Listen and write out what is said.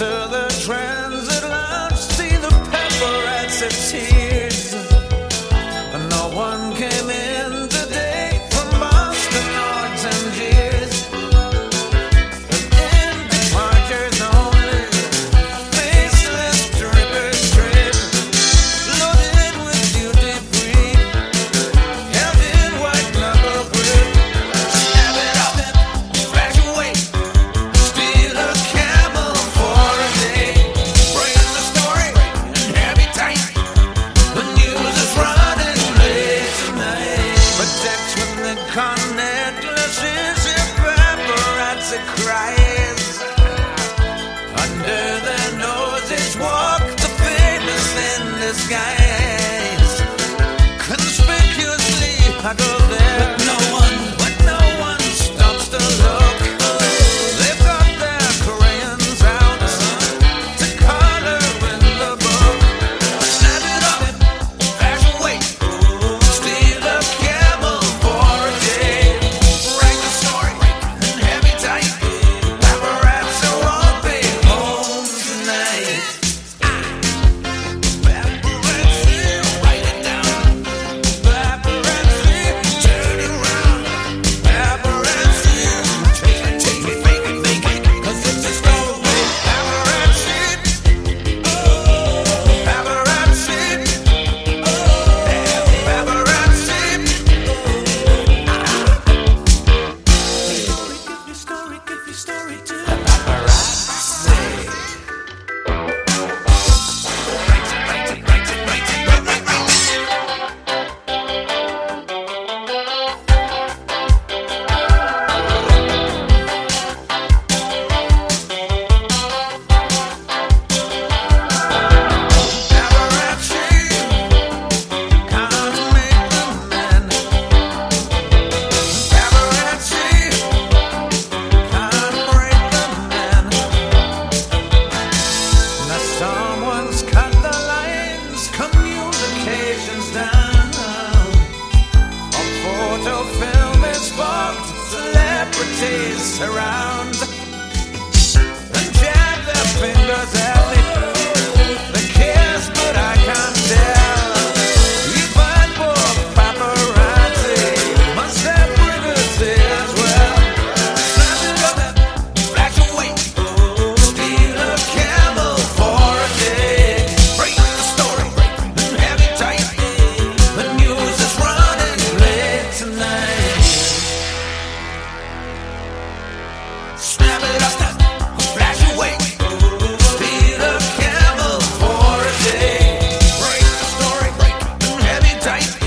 Under the transit lounge, see the paparazzi tears. No one came in today from Boston odds and jeers. In departures only, faceless drippers strip, loaded with duty free, held in white knuckle grip. Snap it up, flash away, steal a camel for a day. Bring the story and have it tight. The news is running late tonight. Protect when the cornet glasses and paparazzi cries. Under their noses walk the famous in disguise. Conspicuously I go there, but no one stops to look. They've got their crayons out to color in the book. Snap it up, flash away, steal a camel for a day. Write the story and have it tight. Paparazzi won't be home tonight. Paparazzi, write it down. Paparazzi, turn it around. Paparazzi, take it, fake it, 'cause it's a story. Paparazzi, oh, paparazzi, oh, paparazzi. Give your story to paparazzi. Someone's cut the lines, communications down. A photo film is fucked, celebrities surround and jab their fingers at me. They kiss, but I can't tell. You bad boy paparazzi must have privacy as well. Snap it up, flash away, steal a camel for a day. Break the story and have it tight. The news is running late tonight. Snap it up, flash away, steal a camel for a day. Break the story and have it tight.